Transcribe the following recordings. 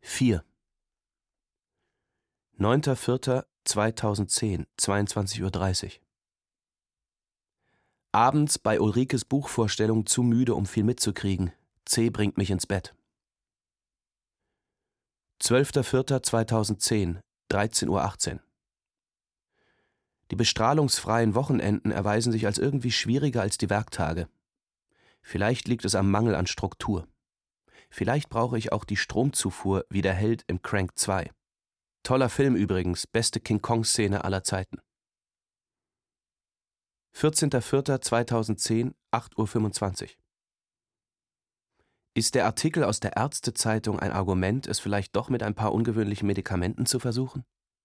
4. 9.4.2010, 22:30 Uhr. Abends bei Ulrikes Buchvorstellung zu müde, um viel mitzukriegen. C. bringt mich ins Bett. 12.4.2010, 13:18 Uhr. Die bestrahlungsfreien Wochenenden erweisen sich als irgendwie schwieriger als die Werktage. Vielleicht liegt es am Mangel an Struktur. Vielleicht brauche ich auch die Stromzufuhr wie der Held im Crank 2. Toller Film übrigens, beste King-Kong-Szene aller Zeiten. 14.04.2010, 8:25 Uhr. Ist der Artikel aus der Ärzte-Zeitung ein Argument, es vielleicht doch mit ein paar ungewöhnlichen Medikamenten zu versuchen?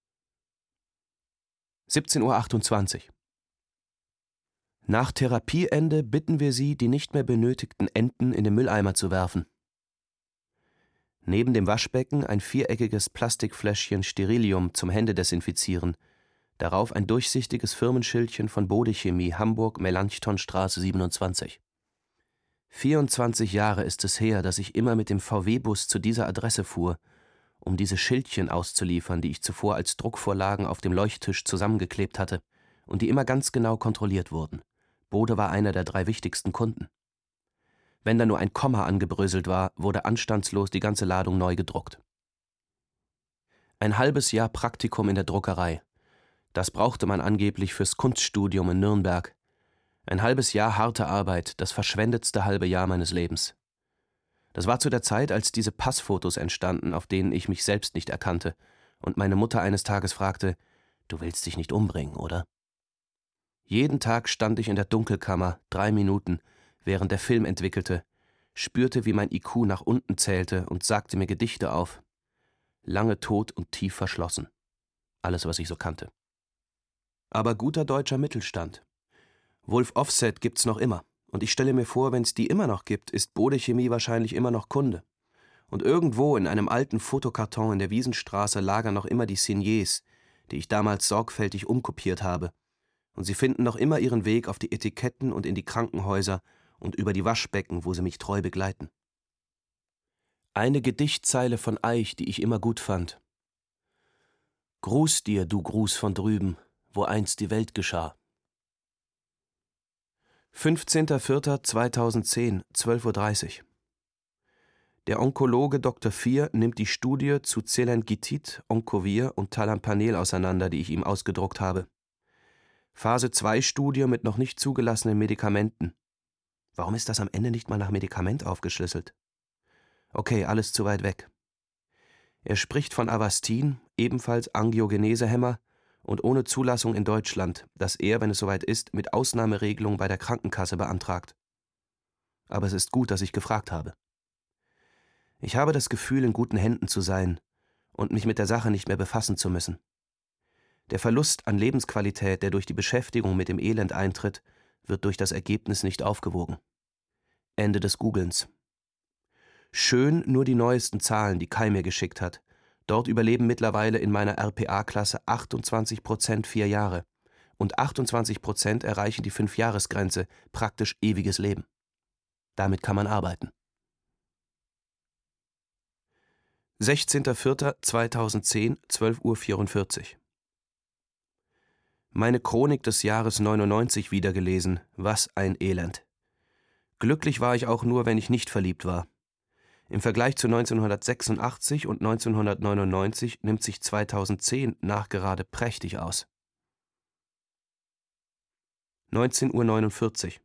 17:28 Uhr. Nach Therapieende bitten wir Sie, die nicht mehr benötigten Enten in den Mülleimer zu werfen. Neben dem Waschbecken ein viereckiges Plastikfläschchen Sterilium zum Händedesinfizieren, darauf ein durchsichtiges Firmenschildchen von Bode Chemie, Hamburg, Melanchthonstraße 27. 24 Jahre ist es her, dass ich immer mit dem VW-Bus zu dieser Adresse fuhr, um diese Schildchen auszuliefern, die ich zuvor als Druckvorlagen auf dem Leuchttisch zusammengeklebt hatte und die immer ganz genau kontrolliert wurden. Bode war einer der 3 wichtigsten Kunden. Wenn da nur ein Komma angebröselt war, wurde anstandslos die ganze Ladung neu gedruckt. Ein halbes Jahr Praktikum in der Druckerei. Das brauchte man angeblich fürs Kunststudium in Nürnberg. Ein halbes Jahr harte Arbeit, das verschwendetste halbe Jahr meines Lebens. Das war zu der Zeit, als diese Passfotos entstanden, auf denen ich mich selbst nicht erkannte und meine Mutter eines Tages fragte: »Du willst dich nicht umbringen, oder?« Jeden Tag stand ich in der Dunkelkammer, 3 Minuten, während der Film entwickelte, spürte, wie mein IQ nach unten zählte und sagte mir Gedichte auf. Lange tot und tief verschlossen. Alles, was ich so kannte. Aber guter deutscher Mittelstand. Wolf Offset gibt's noch immer. Und ich stelle mir vor, wenn es die immer noch gibt, ist Bode Chemie wahrscheinlich immer noch Kunde. Und irgendwo in einem alten Fotokarton in der Wiesenstraße lagern noch immer die Signées, die ich damals sorgfältig umkopiert habe. Und sie finden noch immer ihren Weg auf die Etiketten und in die Krankenhäuser und über die Waschbecken, wo sie mich treu begleiten. Eine Gedichtzeile von Eich, die ich immer gut fand. Gruß dir, du Gruß von drüben, wo einst die Welt geschah. 15.04.2010, 12:30 Uhr. Der Onkologe Dr. 4 nimmt die Studie zu Zelengitid, Oncovir und Talampanel auseinander, die ich ihm ausgedruckt habe. Phase 2 Studie mit noch nicht zugelassenen Medikamenten. Warum ist das am Ende nicht mal nach Medikament aufgeschlüsselt? Okay, alles zu weit weg. Er spricht von Avastin, ebenfalls Angiogenesehemmer und ohne Zulassung in Deutschland, das er, wenn es soweit ist, mit Ausnahmeregelung bei der Krankenkasse beantragt. Aber es ist gut, dass ich gefragt habe. Ich habe das Gefühl, in guten Händen zu sein und mich mit der Sache nicht mehr befassen zu müssen. Der Verlust an Lebensqualität, der durch die Beschäftigung mit dem Elend eintritt, wird durch das Ergebnis nicht aufgewogen. Ende des Googlens. Schön nur die neuesten Zahlen, die Kai mir geschickt hat. Dort überleben mittlerweile in meiner RPA-Klasse 28% 4 Jahre und 28% erreichen die 5-Jahres-Grenze, praktisch ewiges Leben. Damit kann man arbeiten. 16.04.2010, 12:44 Uhr. Meine Chronik des Jahres 99 wiedergelesen. Was ein Elend. Glücklich war ich auch nur, wenn ich nicht verliebt war. Im Vergleich zu 1986 und 1999 nimmt sich 2010 nachgerade prächtig aus. 19:49 Uhr.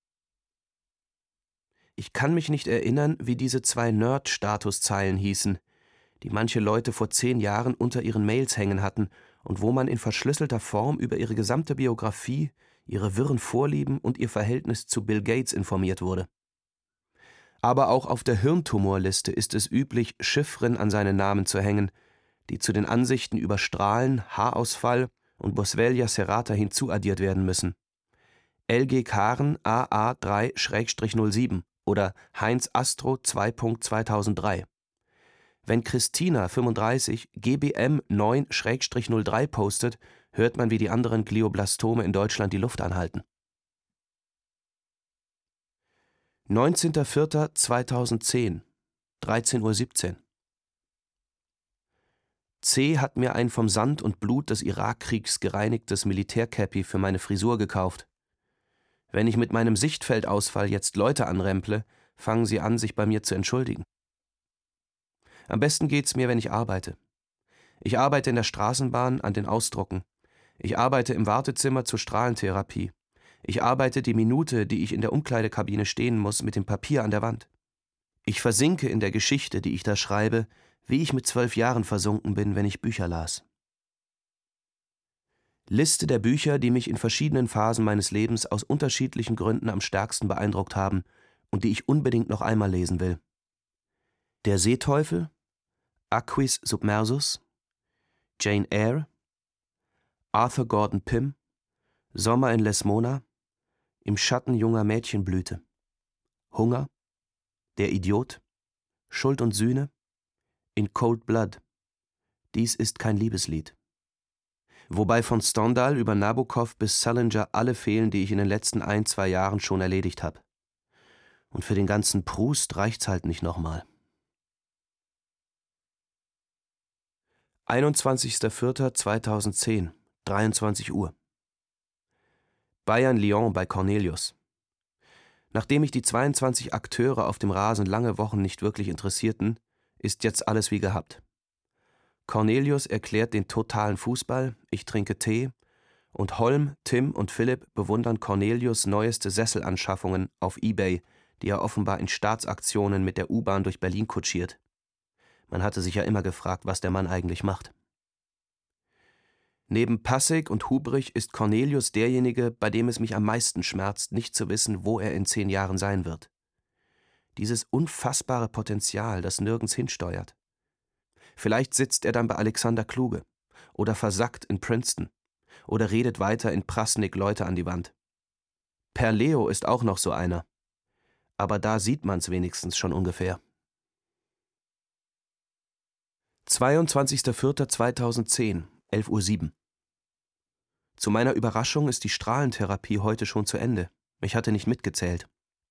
Ich kann mich nicht erinnern, wie diese 2 Nerd-Statuszeilen hießen, die manche Leute vor 10 Jahren unter ihren Mails hängen hatten und wo man in verschlüsselter Form über ihre gesamte Biografie, ihre wirren Vorlieben und ihr Verhältnis zu Bill Gates informiert wurde. Aber auch auf der Hirntumorliste ist es üblich, Chiffren an seinen Namen zu hängen, die zu den Ansichten über Strahlen, Haarausfall und Boswellia serrata hinzuaddiert werden müssen. LG Karen AA3-07 oder Heinz Astro 2.2003. Wenn Christina 35 GBM 9-03 postet, hört man, wie die anderen Glioblastome in Deutschland die Luft anhalten. 19.04.2010, 13:17 Uhr. C. hat mir ein vom Sand und Blut des Irakkriegs gereinigtes Militärkäppi für meine Frisur gekauft. Wenn ich mit meinem Sichtfeldausfall jetzt Leute anremple, fangen sie an, sich bei mir zu entschuldigen. Am besten geht's mir, wenn ich arbeite. Ich arbeite in der Straßenbahn an den Ausdrucken. Ich arbeite im Wartezimmer zur Strahlentherapie. Ich arbeite die Minute, die ich in der Umkleidekabine stehen muss, mit dem Papier an der Wand. Ich versinke in der Geschichte, die ich da schreibe, wie ich mit 12 Jahren versunken bin, wenn ich Bücher las. Liste der Bücher, die mich in verschiedenen Phasen meines Lebens aus unterschiedlichen Gründen am stärksten beeindruckt haben und die ich unbedingt noch einmal lesen will. Der Seeteufel, Aquis Submersus, Jane Eyre, Arthur Gordon Pym, Sommer in Lesmona, Im Schatten junger Mädchenblüte, Hunger, Der Idiot, Schuld und Sühne, In Cold Blood, Dies ist kein Liebeslied. Wobei von Stendhal über Nabokov bis Salinger alle fehlen, die ich in den letzten 1-2 Jahren schon erledigt habe. Und für den ganzen Proust reicht's halt nicht nochmal. 21.04.2010, 23 Uhr. Bayern-Lyon bei Cornelius. Nachdem mich die 22 Akteure auf dem Rasen lange Wochen nicht wirklich interessierten, ist jetzt alles wie gehabt. Cornelius erklärt den totalen Fußball, ich trinke Tee und Holm, Tim und Philipp bewundern Cornelius' neueste Sesselanschaffungen auf eBay, die er offenbar in Staatsaktionen mit der U-Bahn durch Berlin kutschiert. Man hatte sich ja immer gefragt, was der Mann eigentlich macht. Neben Passig und Hubrich ist Cornelius derjenige, bei dem es mich am meisten schmerzt, nicht zu wissen, wo er in 10 Jahren sein wird. Dieses unfassbare Potenzial, das nirgends hinsteuert. Vielleicht sitzt er dann bei Alexander Kluge oder versackt in Princeton oder redet weiter in Prasnik Leute an die Wand. Perleo ist auch noch so einer. Aber da sieht man's wenigstens schon ungefähr. 22.04.2010, 11:07 Uhr. Zu meiner Überraschung ist die Strahlentherapie heute schon zu Ende. Ich hatte nicht mitgezählt.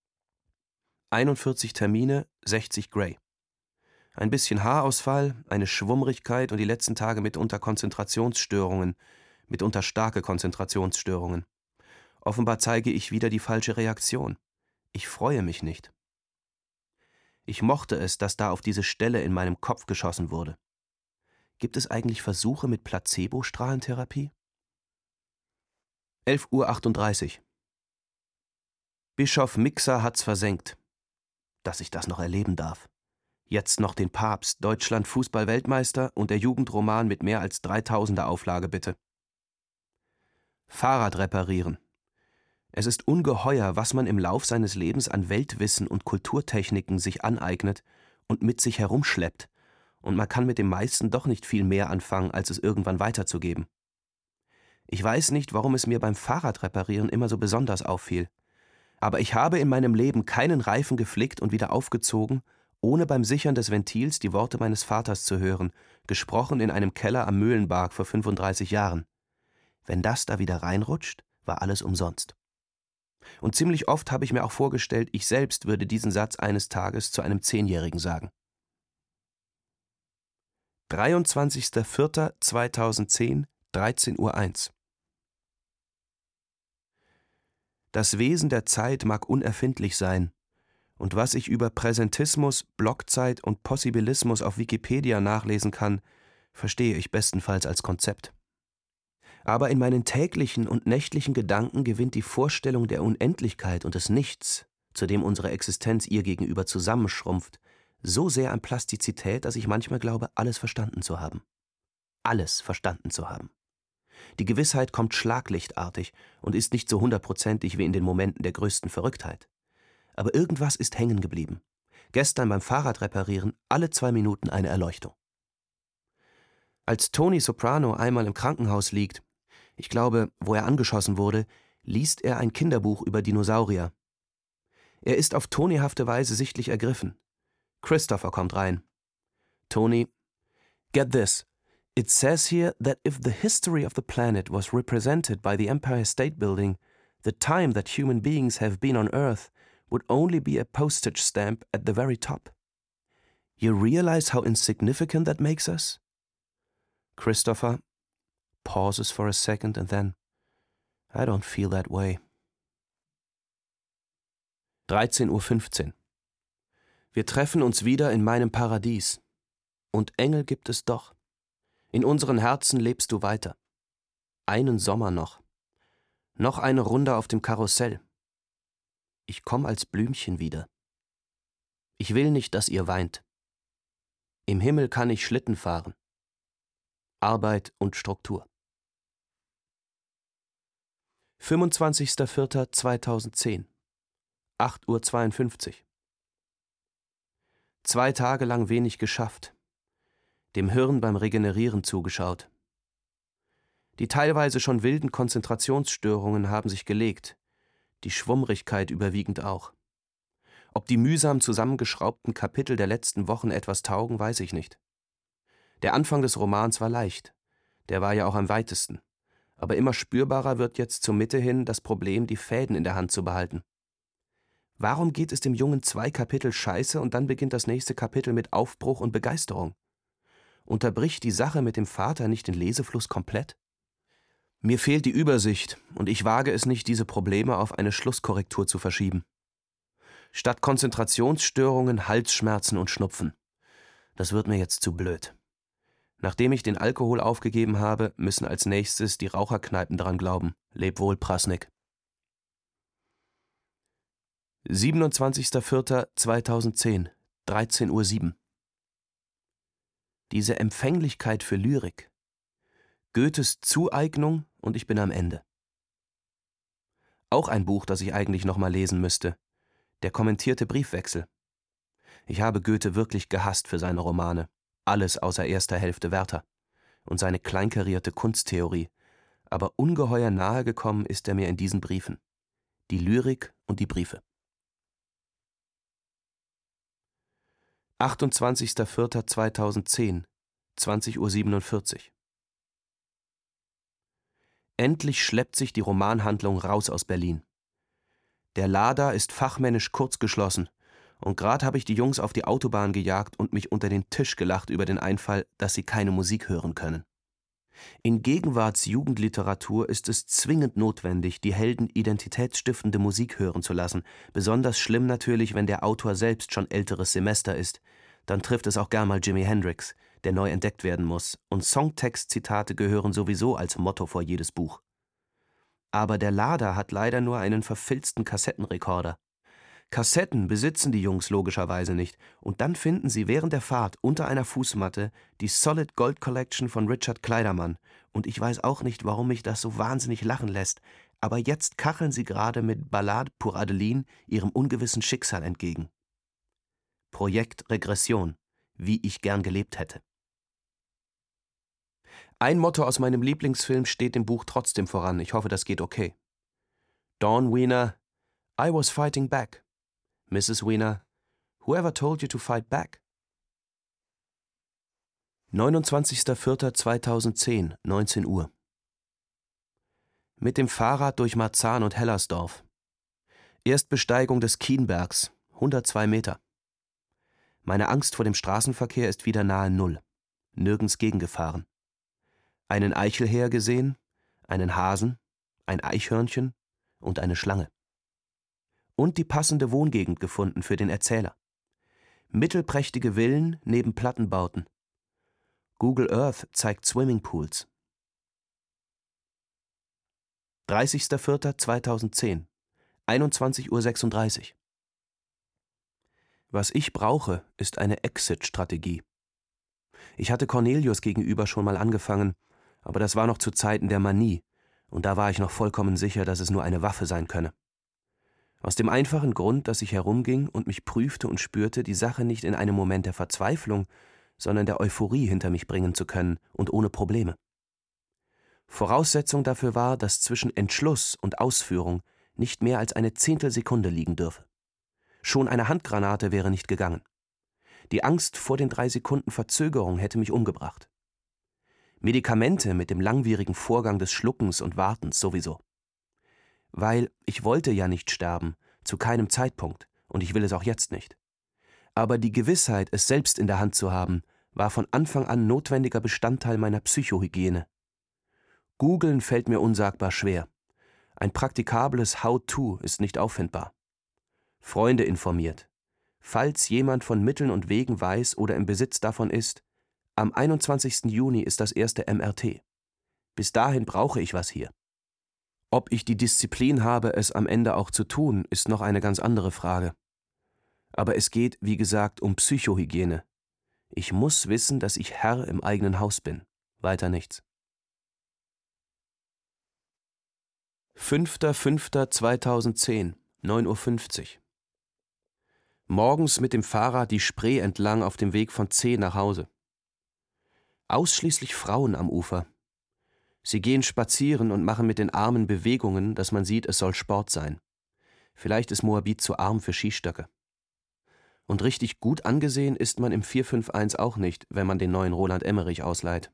41 Termine, 60 Gray. Ein bisschen Haarausfall, eine Schwummrigkeit und die letzten Tage mitunter Konzentrationsstörungen, mitunter starke Konzentrationsstörungen. Offenbar zeige ich wieder die falsche Reaktion. Ich freue mich nicht. Ich mochte es, dass da auf diese Stelle in meinem Kopf geschossen wurde. Gibt es eigentlich Versuche mit Placebo-Strahlentherapie? 11:38 Uhr. Bischof Mixer hat's versenkt. Dass ich das noch erleben darf. Jetzt noch den Papst, Deutschland Fußball-Weltmeister und der Jugendroman mit mehr als 3000er Auflage, bitte. Fahrrad reparieren. Es ist ungeheuer, was man im Lauf seines Lebens an Weltwissen und Kulturtechniken sich aneignet und mit sich herumschleppt, und man kann mit dem meisten doch nicht viel mehr anfangen, als es irgendwann weiterzugeben. Ich weiß nicht, warum es mir beim Fahrradreparieren immer so besonders auffiel, aber ich habe in meinem Leben keinen Reifen geflickt und wieder aufgezogen, ohne beim Sichern des Ventils die Worte meines Vaters zu hören, gesprochen in einem Keller am Mühlenberg vor 35 Jahren. Wenn das da wieder reinrutscht, war alles umsonst. Und ziemlich oft habe ich mir auch vorgestellt, ich selbst würde diesen Satz eines Tages zu einem 10-Jährigen sagen. 23.04.2010, 13:01 Uhr. Das Wesen der Zeit mag unerfindlich sein, und was ich über Präsentismus, Blockzeit und Possibilismus auf Wikipedia nachlesen kann, verstehe ich bestenfalls als Konzept. Aber in meinen täglichen und nächtlichen Gedanken gewinnt die Vorstellung der Unendlichkeit und des Nichts, zu dem unsere Existenz ihr gegenüber zusammenschrumpft, so sehr an Plastizität, dass ich manchmal glaube, alles verstanden zu haben. Alles verstanden zu haben. Die Gewissheit kommt schlaglichtartig und ist nicht so 100%ig wie in den Momenten der größten Verrücktheit. Aber irgendwas ist hängen geblieben. Gestern beim Fahrradreparieren alle 2 Minuten eine Erleuchtung. Als Tony Soprano einmal im Krankenhaus liegt, ich glaube, wo er angeschossen wurde, liest er ein Kinderbuch über Dinosaurier. Er ist auf tonyhafte Weise sichtlich ergriffen. Christopher kommt rein. Tony: Get this. It says here that if the history of the planet was represented by the Empire State Building, the time that human beings have been on Earth would only be a postage stamp at the very top. You realize how insignificant that makes us? Christopher pauses for a second and then, I don't feel that way. 13:15 Uhr. Wir treffen uns wieder in meinem Paradies. Und Engel gibt es doch. In unseren Herzen lebst du weiter. Einen Sommer noch. Noch eine Runde auf dem Karussell. Ich komm als Blümchen wieder. Ich will nicht, dass ihr weint. Im Himmel kann ich Schlitten fahren. Arbeit und Struktur. 25.04.2010 8:52 Uhr. 2 Tage lang wenig geschafft. Dem Hirn beim Regenerieren zugeschaut. Die teilweise schon wilden Konzentrationsstörungen haben sich gelegt, die Schwummrigkeit überwiegend auch. Ob die mühsam zusammengeschraubten Kapitel der letzten Wochen etwas taugen, weiß ich nicht. Der Anfang des Romans war leicht, der war ja auch am weitesten, aber immer spürbarer wird jetzt zur Mitte hin das Problem, die Fäden in der Hand zu behalten. Warum geht es dem Jungen 2 Kapitel scheiße und dann beginnt das nächste Kapitel mit Aufbruch und Begeisterung? Unterbricht die Sache mit dem Vater nicht den Lesefluss komplett? Mir fehlt die Übersicht und ich wage es nicht, diese Probleme auf eine Schlusskorrektur zu verschieben. Statt Konzentrationsstörungen, Halsschmerzen und Schnupfen. Das wird mir jetzt zu blöd. Nachdem ich den Alkohol aufgegeben habe, müssen als nächstes die Raucherkneipen dran glauben. Leb wohl, Prasnik. 27.04.2010 13:07 Uhr. Diese Empfänglichkeit für Lyrik. Goethes Zueignung und ich bin am Ende. Auch ein Buch, das ich eigentlich noch mal lesen müsste. Der kommentierte Briefwechsel. Ich habe Goethe wirklich gehasst für seine Romane. Alles außer erster Hälfte Werther. Und seine kleinkarierte Kunsttheorie. Aber ungeheuer nahe gekommen ist er mir in diesen Briefen. Die Lyrik und die Briefe. 28.04.2010 20:47 Uhr. Endlich schleppt sich die Romanhandlung raus aus Berlin. Der Lader ist fachmännisch kurzgeschlossen und gerade habe ich die Jungs auf die Autobahn gejagt und mich unter den Tisch gelacht über den Einfall, dass sie keine Musik hören können. In Gegenwartsjugendliteratur ist es zwingend notwendig, die Helden identitätsstiftende Musik hören zu lassen. Besonders schlimm natürlich, wenn der Autor selbst schon älteres Semester ist. Dann trifft es auch gern mal Jimi Hendrix, der neu entdeckt werden muss. Und Songtext-Zitate gehören sowieso als Motto vor jedes Buch. Aber der Lader hat leider nur einen verfilzten Kassettenrekorder. Kassetten besitzen die Jungs logischerweise nicht und dann finden sie während der Fahrt unter einer Fußmatte die Solid Gold Collection von Richard Kleiderman und ich weiß auch nicht, warum mich das so wahnsinnig lachen lässt, aber jetzt kacheln sie gerade mit Ballade pour Adeline ihrem ungewissen Schicksal entgegen. Projekt Regression, wie ich gern gelebt hätte. Ein Motto aus meinem Lieblingsfilm steht dem Buch trotzdem voran, ich hoffe, das geht okay. Dawn Wiener, I was fighting back. Mrs. Wiener, whoever told you to fight back? 29.04.2010, 19 Uhr. Mit dem Fahrrad durch Marzahn und Hellersdorf. Erstbesteigung des Kienbergs, 102 Meter. Meine Angst vor dem Straßenverkehr ist wieder nahe Null. Nirgends gegengefahren. Einen Eichelhäher gesehen, einen Hasen, ein Eichhörnchen und eine Schlange. Und die passende Wohngegend gefunden für den Erzähler. Mittelprächtige Villen neben Plattenbauten. Google Earth zeigt Swimmingpools. 30.04.2010, 21:36 Uhr. Was ich brauche, ist eine Exit-Strategie. Ich hatte Cornelius gegenüber schon mal angefangen, aber das war noch zu Zeiten der Manie, und da war ich noch vollkommen sicher, dass es nur eine Waffe sein könne. Aus dem einfachen Grund, dass ich herumging und mich prüfte und spürte, die Sache nicht in einem Moment der Verzweiflung, sondern der Euphorie hinter mich bringen zu können und ohne Probleme. Voraussetzung dafür war, dass zwischen Entschluss und Ausführung nicht mehr als eine Zehntelsekunde liegen dürfe. Schon eine Handgranate wäre nicht gegangen. Die Angst vor den 3 Sekunden Verzögerung hätte mich umgebracht. Medikamente mit dem langwierigen Vorgang des Schluckens und Wartens sowieso. Weil ich wollte ja nicht sterben, zu keinem Zeitpunkt, und ich will es auch jetzt nicht. Aber die Gewissheit, es selbst in der Hand zu haben, war von Anfang an notwendiger Bestandteil meiner Psychohygiene. Googeln fällt mir unsagbar schwer. Ein praktikables How-to ist nicht auffindbar. Freunde informiert. Falls jemand von Mitteln und Wegen weiß oder im Besitz davon ist, am 21. Juni ist das erste MRT. Bis dahin brauche ich was hier. Ob ich die Disziplin habe, es am Ende auch zu tun, ist noch eine ganz andere Frage. Aber es geht, wie gesagt, um Psychohygiene. Ich muss wissen, dass ich Herr im eigenen Haus bin. Weiter nichts. 5.5.2010, 9:50 Uhr. Morgens mit dem Fahrrad die Spree entlang auf dem Weg von C nach Hause. Ausschließlich Frauen am Ufer. Sie gehen spazieren und machen mit den Armen Bewegungen, dass man sieht, es soll Sport sein. Vielleicht ist Moabit zu arm für Skistöcke. Und richtig gut angesehen ist man im 451 auch nicht, wenn man den neuen Roland Emmerich ausleiht.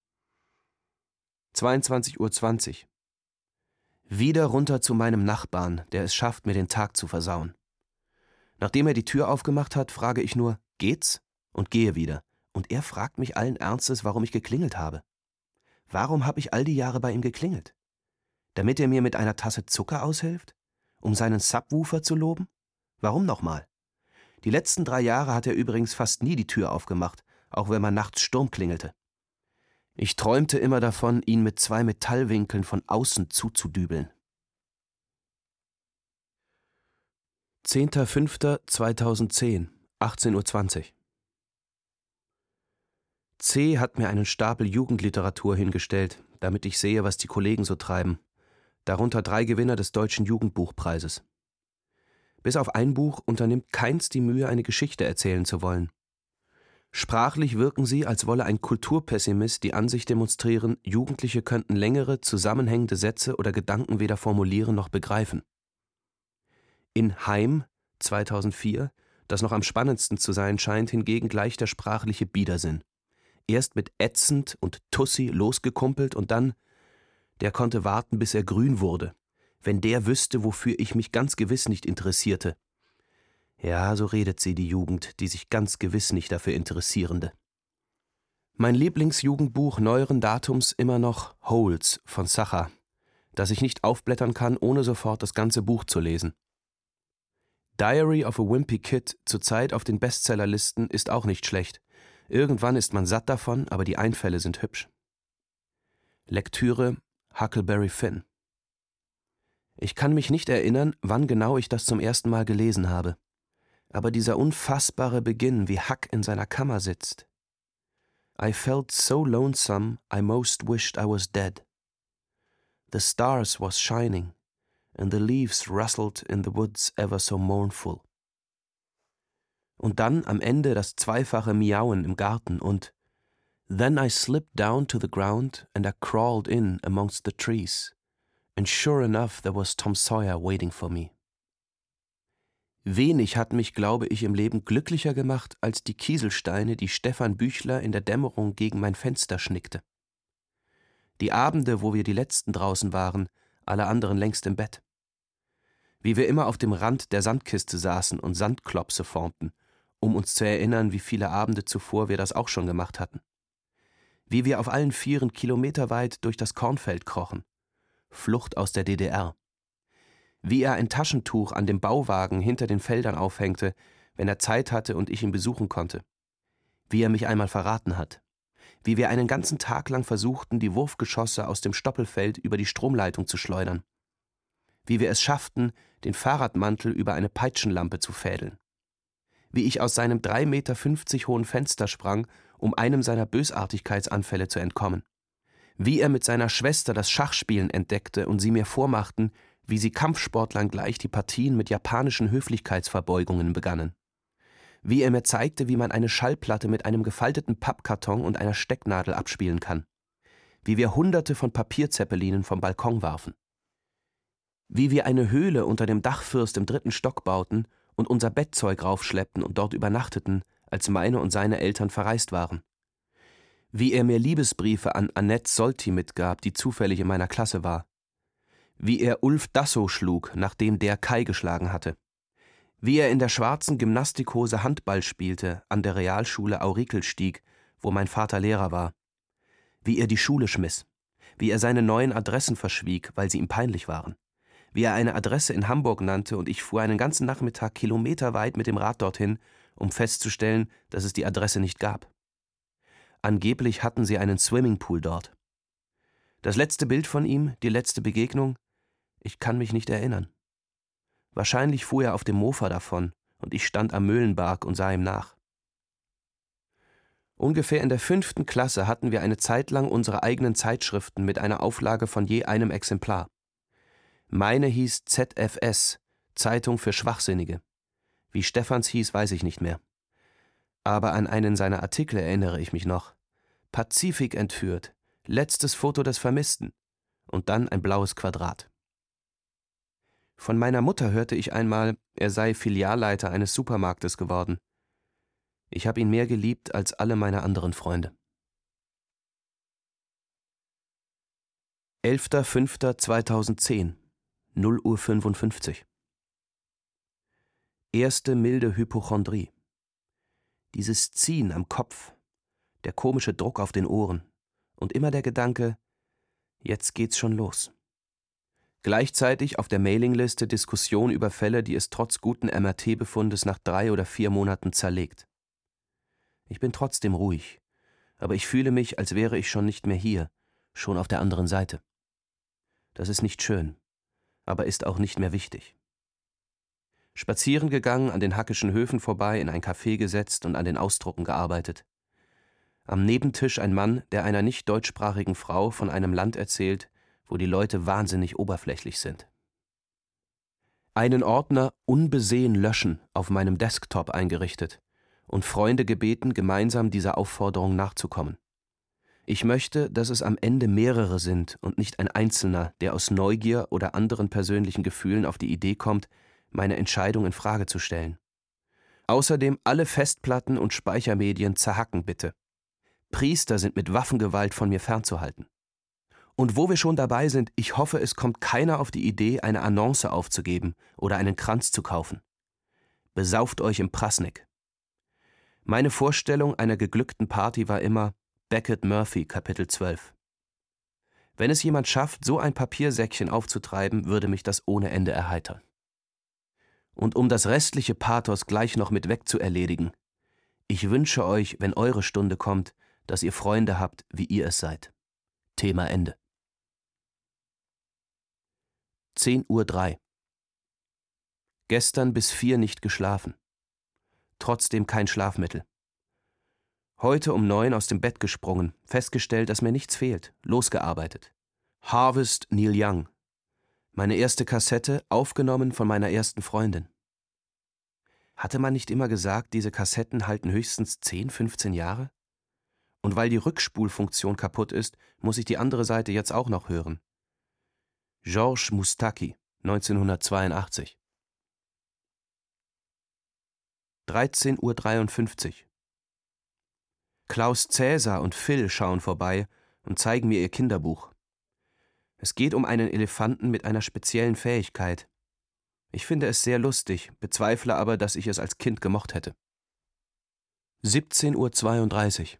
22:20 Uhr. Wieder runter zu meinem Nachbarn, der es schafft, mir den Tag zu versauen. Nachdem er die Tür aufgemacht hat, frage ich nur, geht's? Und gehe wieder. Und er fragt mich allen Ernstes, warum ich geklingelt habe. Warum habe ich all die Jahre bei ihm geklingelt? Damit er mir mit einer Tasse Zucker aushilft? Um seinen Subwoofer zu loben? Warum nochmal? Die letzten 3 Jahre hat er übrigens fast nie die Tür aufgemacht, auch wenn man nachts Sturm klingelte. Ich träumte immer davon, ihn mit 2 Metallwinkeln von außen zuzudübeln. 10.05.2010, 18:20 Uhr. C. hat mir einen Stapel Jugendliteratur hingestellt, damit ich sehe, was die Kollegen so treiben. Darunter 3 Gewinner des Deutschen Jugendbuchpreises. Bis auf ein Buch unternimmt keins die Mühe, eine Geschichte erzählen zu wollen. Sprachlich wirken sie, als wolle ein Kulturpessimist die Ansicht demonstrieren, Jugendliche könnten längere, zusammenhängende Sätze oder Gedanken weder formulieren noch begreifen. In Heim, 2004, das noch am spannendsten zu sein scheint, hingegen gleich der sprachliche Biedersinn. Erst mit ätzend und Tussi losgekumpelt und dann, der konnte warten, bis er grün wurde, wenn der wüsste, wofür ich mich ganz gewiss nicht interessierte. Ja, so redet sie, die Jugend, die sich ganz gewiss nicht dafür Interessierende. Mein Lieblingsjugendbuch neueren Datums immer noch Holes von Sacher, das ich nicht aufblättern kann, ohne sofort das ganze Buch zu lesen. Diary of a Wimpy Kid, zurzeit auf den Bestsellerlisten, ist auch nicht schlecht. Irgendwann ist man satt davon, aber die Einfälle sind hübsch. Lektüre Huckleberry Finn. Ich kann mich nicht erinnern, wann genau ich das zum ersten Mal gelesen habe. Aber dieser unfassbare Beginn, wie Huck in seiner Kammer sitzt. I felt so lonesome, I most wished I was dead. The stars was shining, and the leaves rustled in the woods ever so mournful. Und dann am Ende das zweifache Miauen im Garten und Then I slipped down to the ground and I crawled in amongst the trees. And sure enough there was Tom Sawyer waiting for me. Wenig hat mich, glaube ich, im Leben glücklicher gemacht als die Kieselsteine, die Stefan Büchler in der Dämmerung gegen mein Fenster schnickte. Die Abende, wo wir die Letzten draußen waren, alle anderen längst im Bett. Wie wir immer auf dem Rand der Sandkiste saßen und Sandklopse formten, um uns zu erinnern, wie viele Abende zuvor wir das auch schon gemacht hatten. Wie wir auf allen 4 kilometerweit durch das Kornfeld krochen. Flucht aus der DDR. Wie er ein Taschentuch an dem Bauwagen hinter den Feldern aufhängte, wenn er Zeit hatte und ich ihn besuchen konnte. Wie er mich einmal verraten hat. Wie wir einen ganzen Tag lang versuchten, die Wurfgeschosse aus dem Stoppelfeld über die Stromleitung zu schleudern. Wie wir es schafften, den Fahrradmantel über eine Peitschenlampe zu fädeln. Wie ich aus seinem 3,50 Meter hohen Fenster sprang, um einem seiner Bösartigkeitsanfälle zu entkommen. Wie er mit seiner Schwester das Schachspielen entdeckte und sie mir vormachten, wie sie Kampfsportlern gleich die Partien mit japanischen Höflichkeitsverbeugungen begannen. Wie er mir zeigte, wie man eine Schallplatte mit einem gefalteten Pappkarton und einer Stecknadel abspielen kann. Wie wir Hunderte von Papierzeppelinen vom Balkon warfen. Wie wir eine Höhle unter dem Dachfirst im 3. Stock bauten und unser Bettzeug raufschleppten und dort übernachteten, als meine und seine Eltern verreist waren. Wie er mir Liebesbriefe an Annette Solti mitgab, die zufällig in meiner Klasse war. Wie er Ulf Dassow schlug, nachdem der Kai geschlagen hatte. Wie er in der schwarzen Gymnastikhose Handball spielte, an der Realschule Aurikelstieg, wo mein Vater Lehrer war. Wie er die Schule schmiss. Wie er seine neuen Adressen verschwieg, weil sie ihm peinlich waren. Wie er eine Adresse in Hamburg nannte und ich fuhr einen ganzen Nachmittag kilometerweit mit dem Rad dorthin, um festzustellen, dass es die Adresse nicht gab. Angeblich hatten sie einen Swimmingpool dort. Das letzte Bild von ihm, die letzte Begegnung, ich kann mich nicht erinnern. Wahrscheinlich fuhr er auf dem Mofa davon und ich stand am Mühlenberg und sah ihm nach. Ungefähr in der 5. Klasse hatten wir eine Zeit lang unsere eigenen Zeitschriften mit einer Auflage von je einem Exemplar. Meine hieß ZFS, Zeitung für Schwachsinnige. Wie Stephans hieß, weiß ich nicht mehr. Aber an einen seiner Artikel erinnere ich mich noch. Pazifik entführt, letztes Foto des Vermissten und dann ein blaues Quadrat. Von meiner Mutter hörte ich einmal, er sei Filialleiter eines Supermarktes geworden. Ich habe ihn mehr geliebt als alle meine anderen Freunde. 11.05.2010, 0:55 Uhr. Erste milde Hypochondrie. Dieses Ziehen am Kopf, der komische Druck auf den Ohren und immer der Gedanke, jetzt geht's schon los. Gleichzeitig auf der Mailingliste Diskussion über Fälle, die es trotz guten MRT-Befundes nach 3 oder 4 Monaten zerlegt. Ich bin trotzdem ruhig, aber ich fühle mich, als wäre ich schon nicht mehr hier, schon auf der anderen Seite. Das ist nicht schön, aber ist auch nicht mehr wichtig. Spazieren gegangen, an den Hackischen Höfen vorbei, in ein Café gesetzt und an den Ausdrucken gearbeitet. Am Nebentisch ein Mann, der einer nicht deutschsprachigen Frau von einem Land erzählt, wo die Leute wahnsinnig oberflächlich sind. Einen Ordner unbesehen löschen auf meinem Desktop eingerichtet und Freunde gebeten, gemeinsam dieser Aufforderung nachzukommen. Ich möchte, dass es am Ende mehrere sind und nicht ein Einzelner, der aus Neugier oder anderen persönlichen Gefühlen auf die Idee kommt, meine Entscheidung in Frage zu stellen. Außerdem alle Festplatten und Speichermedien zerhacken bitte. Priester sind mit Waffengewalt von mir fernzuhalten. Und wo wir schon dabei sind, ich hoffe, es kommt keiner auf die Idee, eine Annonce aufzugeben oder einen Kranz zu kaufen. Besauft euch im Prasnik. Meine Vorstellung einer geglückten Party war immer Beckett Murphy, Kapitel 12. Wenn es jemand schafft, so ein Papiersäckchen aufzutreiben, würde mich das ohne Ende erheitern. Und um das restliche Pathos gleich noch mit wegzuerledigen, ich wünsche euch, wenn eure Stunde kommt, dass ihr Freunde habt, wie ihr es seid. Thema Ende. 10:03 Uhr. Gestern bis 4 nicht geschlafen. Trotzdem kein Schlafmittel. Heute um 9 aus dem Bett gesprungen, festgestellt, dass mir nichts fehlt, losgearbeitet. Harvest Neil Young. Meine erste Kassette, aufgenommen von meiner ersten Freundin. Hatte man nicht immer gesagt, diese Kassetten halten höchstens 10, 15 Jahre? Und weil die Rückspulfunktion kaputt ist, muss ich die andere Seite jetzt auch noch hören. Georges Moustaki, 1982. 13:53 Uhr. Klaus Cäsar und Phil schauen vorbei und zeigen mir ihr Kinderbuch. Es geht um einen Elefanten mit einer speziellen Fähigkeit. Ich finde es sehr lustig, bezweifle aber, dass ich es als Kind gemocht hätte. 17:32 Uhr.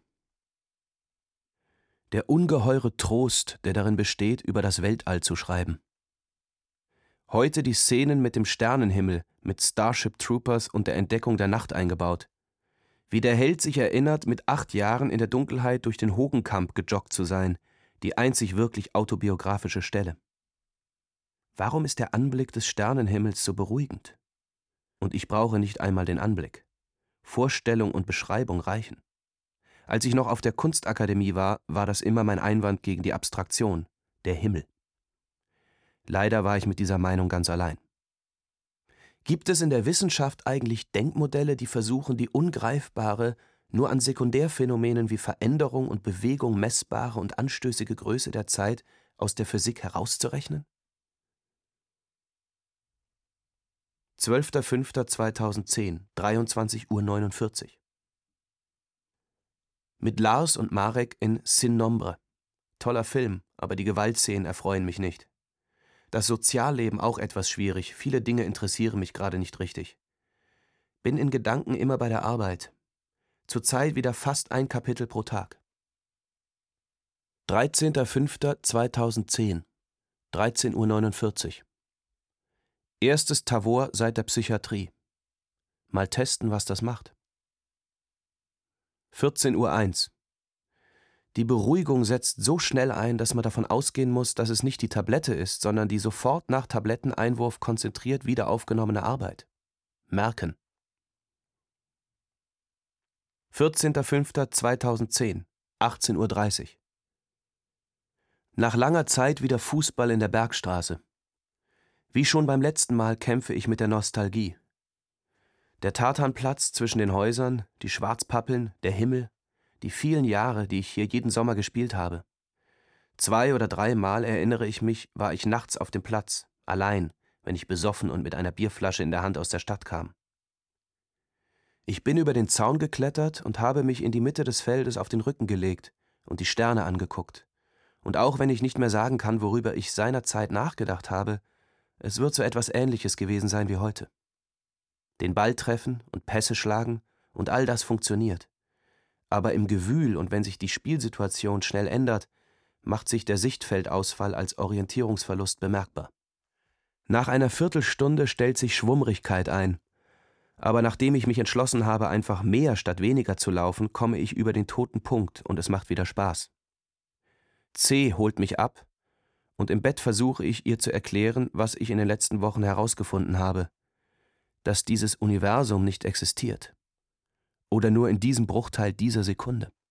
Der ungeheure Trost, der darin besteht, über das Weltall zu schreiben. Heute die Szenen mit dem Sternenhimmel, mit Starship Troopers und der Entdeckung der Nacht eingebaut. Wie der Held sich erinnert, mit 8 Jahren in der Dunkelheit durch den Hogenkamp gejoggt zu sein, die einzig wirklich autobiografische Stelle. Warum ist der Anblick des Sternenhimmels so beruhigend? Und ich brauche nicht einmal den Anblick. Vorstellung und Beschreibung reichen. Als ich noch auf der Kunstakademie war, war das immer mein Einwand gegen die Abstraktion, der Himmel. Leider war ich mit dieser Meinung ganz allein. Gibt es in der Wissenschaft eigentlich Denkmodelle, die versuchen, die ungreifbare, nur an Sekundärphänomenen wie Veränderung und Bewegung messbare und anstößige Größe der Zeit aus der Physik herauszurechnen? 12.05.2010, 23:49 Uhr. Mit Lars und Marek in Sin Nombre. Toller Film, aber die Gewaltszenen erfreuen mich nicht. Das Sozialleben auch etwas schwierig, viele Dinge interessieren mich gerade nicht richtig. Bin in Gedanken immer bei der Arbeit. Zurzeit wieder fast ein Kapitel pro Tag. 13.05.2010, 13:49 Uhr. Erstes Tavor seit der Psychiatrie. Mal testen, was das macht. 14:01 Uhr. Die Beruhigung setzt so schnell ein, dass man davon ausgehen muss, dass es nicht die Tablette ist, sondern die sofort nach Tabletteneinwurf konzentriert wieder aufgenommene Arbeit. Merken. 14.05.2010, 18:30 Uhr. Nach langer Zeit wieder Fußball in der Bergstraße. Wie schon beim letzten Mal kämpfe ich mit der Nostalgie. Der Tartanplatz zwischen den Häusern, die Schwarzpappeln, der Himmel, die vielen Jahre, die ich hier jeden Sommer gespielt habe. 2 oder 3 Mal, erinnere ich mich, war ich nachts auf dem Platz, allein, wenn ich besoffen und mit einer Bierflasche in der Hand aus der Stadt kam. Ich bin über den Zaun geklettert und habe mich in die Mitte des Feldes auf den Rücken gelegt und die Sterne angeguckt. Und auch wenn ich nicht mehr sagen kann, worüber ich seinerzeit nachgedacht habe, es wird so etwas Ähnliches gewesen sein wie heute. Den Ball treffen und Pässe schlagen und all das funktioniert. Aber im Gewühl und wenn sich die Spielsituation schnell ändert, macht sich der Sichtfeldausfall als Orientierungsverlust bemerkbar. Nach einer Viertelstunde stellt sich Schwummrigkeit ein. Aber nachdem ich mich entschlossen habe, einfach mehr statt weniger zu laufen, komme ich über den toten Punkt und es macht wieder Spaß. C holt mich ab und im Bett versuche ich ihr zu erklären, was ich in den letzten Wochen herausgefunden habe, dass dieses Universum nicht existiert oder nur in diesem Bruchteil dieser Sekunde.